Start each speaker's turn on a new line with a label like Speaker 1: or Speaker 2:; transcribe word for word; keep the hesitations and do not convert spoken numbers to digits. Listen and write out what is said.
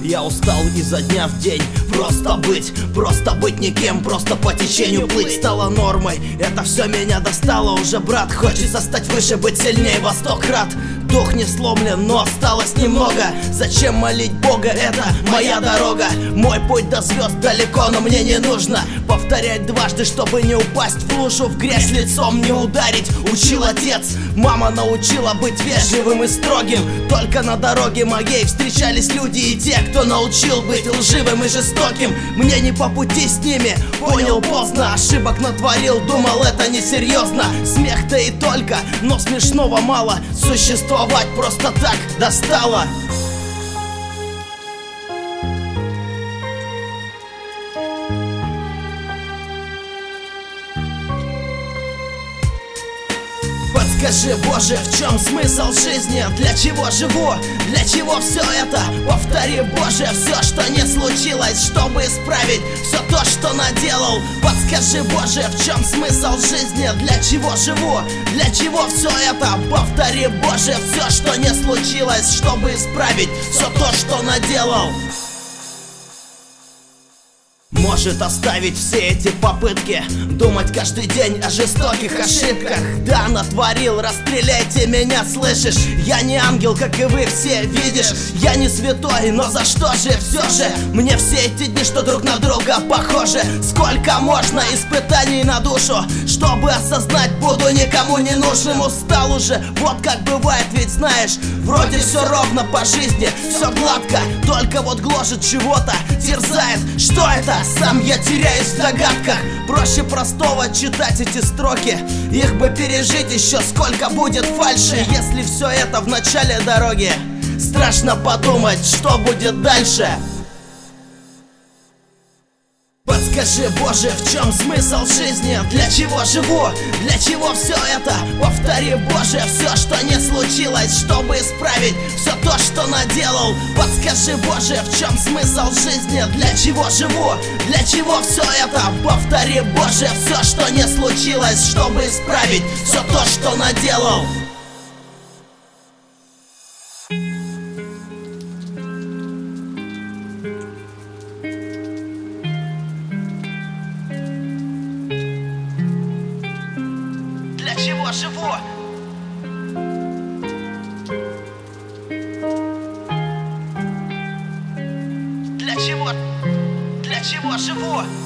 Speaker 1: Я устал изо дня в день просто быть, просто быть никем, просто по течению плыть стало нормой. Это все меня достало уже, брат. Хочется стать выше, быть сильнее во сто крат. Дух не сломлен, но осталось немного. Зачем молить Бога, это моя дорога. Мой путь до звезд далеко, но мне не нужно повторять дважды, чтобы не упасть в лужу, в грязь лицом не ударить. Учил отец, мама научила быть вежливым и строгим. Только на дороге моей встречались люди и те, кто научил быть лживым и жестоким. Мне не по пути с ними, понял поздно, ошибок натворил, думал это несерьезно. Смех-то и только, но смешного мало. Существовать просто так достало. Подскажи, Боже, в чем смысл жизни? Для чего живу? Для чего все это? Повтори, Боже, все, что не случилось, чтобы исправить все то, что наделал. Подскажи, Боже, в чем смысл жизни? Для чего живу? Для чего все это? Повтори, Боже, все, что не случилось, чтобы исправить все то, что наделал. Может оставить все эти попытки думать каждый день о жестоких ошибках. Да, натворил, расстреляйте меня, слышишь? Я не ангел, как и вы все, видишь? Я не святой, но за что же все же? Мне все эти дни, что друг на друга похожи. Сколько можно испытаний на душу, чтобы осознать, буду никому не нужным. Устал уже, вот как бывает, ведь знаешь, вроде все ровно по жизни, все гладко, только вот гложет чего-то, терзает. Что это? Сам я теряюсь в догадках. Проще простого читать эти строки. Их бы пережить еще сколько будет фальши. Если все это в начале дороги, страшно подумать, что будет дальше. Подскажи, Боже, в чем смысл жизни? Для чего живу? Для чего все это? Повтори, Боже, все, что не случилось, чтобы исправить все то, что наделал. Подскажи, Боже, в чем смысл жизни? Для чего живу? Для чего все это? Повтори, Боже, все, что не случилось, чтобы исправить все то, что наделал. Для чего живу? Для чего? Для чего живу?